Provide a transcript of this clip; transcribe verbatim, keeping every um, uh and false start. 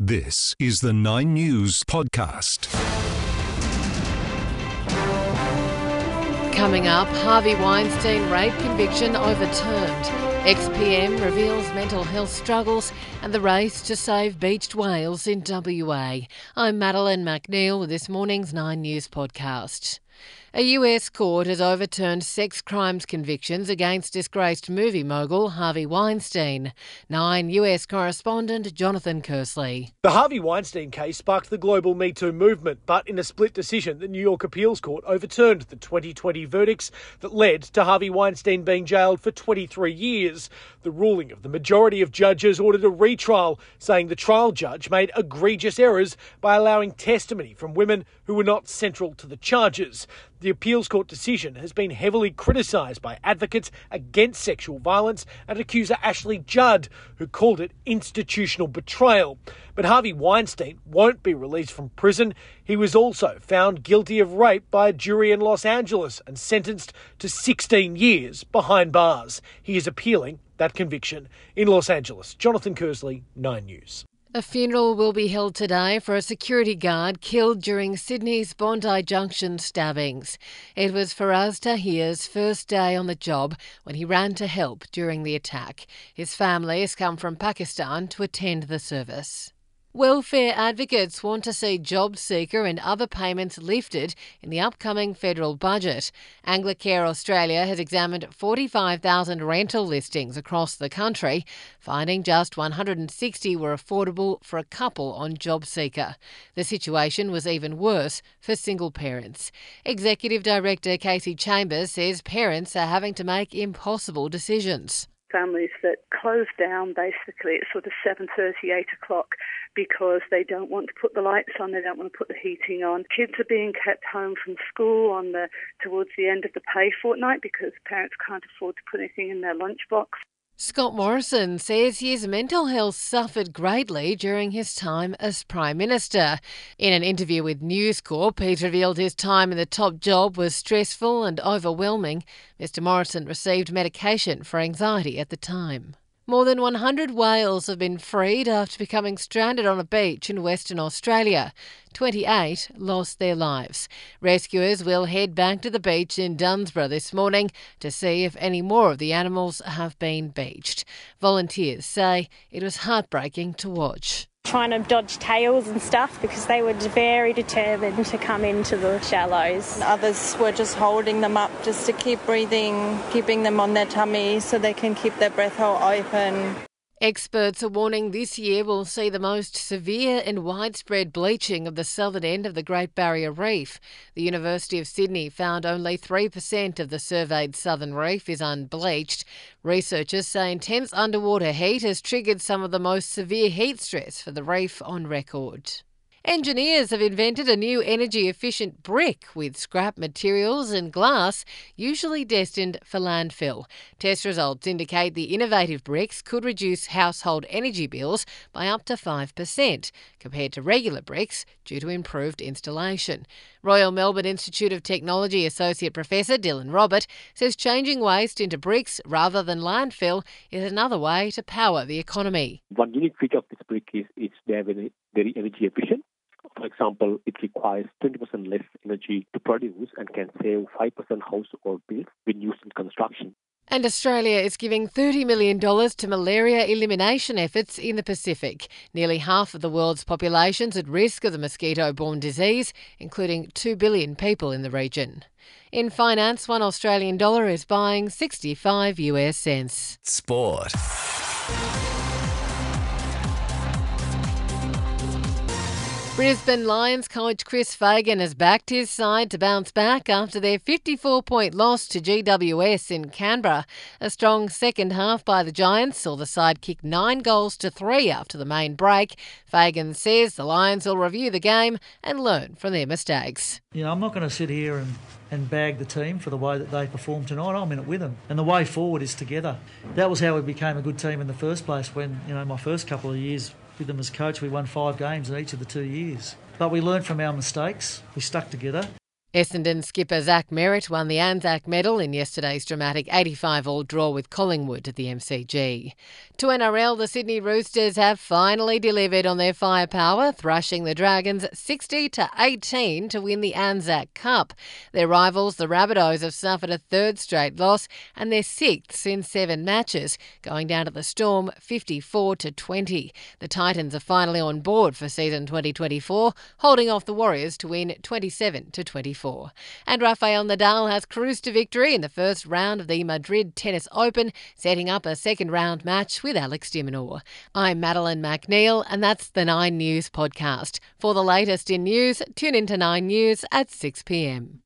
This is the Nine News podcast. Coming up, Harvey Weinstein rape conviction overturned. Ex-P M reveals mental health struggles and the race to save beached whales in W A. I'm Madeline McNeil with this morning's Nine News podcast. A U S court has overturned sex crimes convictions against disgraced movie mogul Harvey Weinstein. Nine U S correspondent Jonathan Kersley. The Harvey Weinstein case sparked the global Me Too movement, but in a split decision, the New York Appeals Court overturned the twenty twenty verdicts that led to Harvey Weinstein being jailed for twenty-three years. The ruling of the majority of judges ordered a retrial, saying the trial judge made egregious errors by allowing testimony from women who were not central to the charges. The appeals court decision has been heavily criticised by advocates against sexual violence and accuser Ashley Judd, who called it institutional betrayal. But Harvey Weinstein won't be released from prison. He was also found guilty of rape by a jury in Los Angeles and sentenced to sixteen years behind bars. He is appealing that conviction. In Los Angeles, Jonathan Kersley, Nine News. A funeral will be held today for a security guard killed during Sydney's Bondi Junction stabbings. It was Faraz Tahir's first day on the job when he ran to help during the attack. His family has come from Pakistan to attend the service. Welfare advocates want to see JobSeeker and other payments lifted in the upcoming federal budget. Anglicare Australia has examined forty-five thousand rental listings across the country, finding just one hundred sixty were affordable for a couple on JobSeeker. The situation was even worse for single parents. Executive Director Casey Chambers says parents are having to make impossible decisions. Families that close down basically at sort of seven thirty, eight o'clock because they don't want to put the lights on, they don't want to put the heating on. Kids are being kept home from school on the towards the end of the pay fortnight because parents can't afford to put anything in their lunchbox. Scott Morrison says his mental health suffered greatly during his time as Prime Minister. In an interview with News Corp, he revealed his time in the top job was stressful and overwhelming. Mister Morrison received medication for anxiety at the time. More than one hundred whales have been freed after becoming stranded on a beach in Western Australia. twenty-eight lost their lives. Rescuers will head back to the beach in Dunsborough this morning to see if any more of the animals have been beached. Volunteers say it was heartbreaking to watch. Trying to dodge tails and stuff because they were very determined to come into the shallows. Others were just holding them up just to keep breathing, keeping them on their tummy so they can keep their breath hole open. Experts are warning this year will see the most severe and widespread bleaching of the southern end of the Great Barrier Reef. The University of Sydney found only three percent of the surveyed southern reef is unbleached. Researchers say intense underwater heat has triggered some of the most severe heat stress for the reef on record. Engineers have invented a new energy-efficient brick with scrap materials and glass usually destined for landfill. Test results indicate the innovative bricks could reduce household energy bills by up to five percent compared to regular bricks due to improved installation. Royal Melbourne Institute of Technology Associate Professor Dylan Robert says changing waste into bricks rather than landfill is another way to power the economy. One unique feature of this brick is it's very, very energy efficient. For example, it requires twenty percent less energy to produce and can save five percent household bills when used in construction. And Australia is giving thirty million dollars to malaria elimination efforts in the Pacific. Nearly half of the world's population is at risk of the mosquito-borne disease, including two billion people in the region. In finance, one Australian dollar is buying sixty-five U S cents. Sport. Brisbane Lions coach Chris Fagan has backed his side to bounce back after their fifty-four point loss to G W S in Canberra. A strong second half by the Giants saw the side kick nine goals to three after the main break. Fagan says the Lions will review the game and learn from their mistakes. You know, I'm not going to sit here and, and bag the team for the way that they performed tonight. I'm in it with them. And the way forward is together. That was how we became a good team in the first place when, you know, my first couple of years with them as coach, we won five games in each of the two years. But we learned from our mistakes. We stuck together. Essendon skipper Zach Merritt won the Anzac medal in yesterday's dramatic eighty-five all draw with Collingwood at the M C G. To N R L, the Sydney Roosters have finally delivered on their firepower, thrashing the Dragons sixty to eighteen to win the Anzac Cup. Their rivals, the Rabbitohs, have suffered a third straight loss and their sixth in seven matches, going down to the Storm fifty-four to twenty. The Titans are finally on board for season twenty twenty-four, holding off the Warriors to win twenty-seven to twenty-four. And Rafael Nadal has cruised to victory in the first round of the Madrid Tennis Open, setting up a second round match with Alex de Minaur. I'm Madeline McNeil, and that's the Nine News podcast. For the latest in news, tune into Nine News at six p m.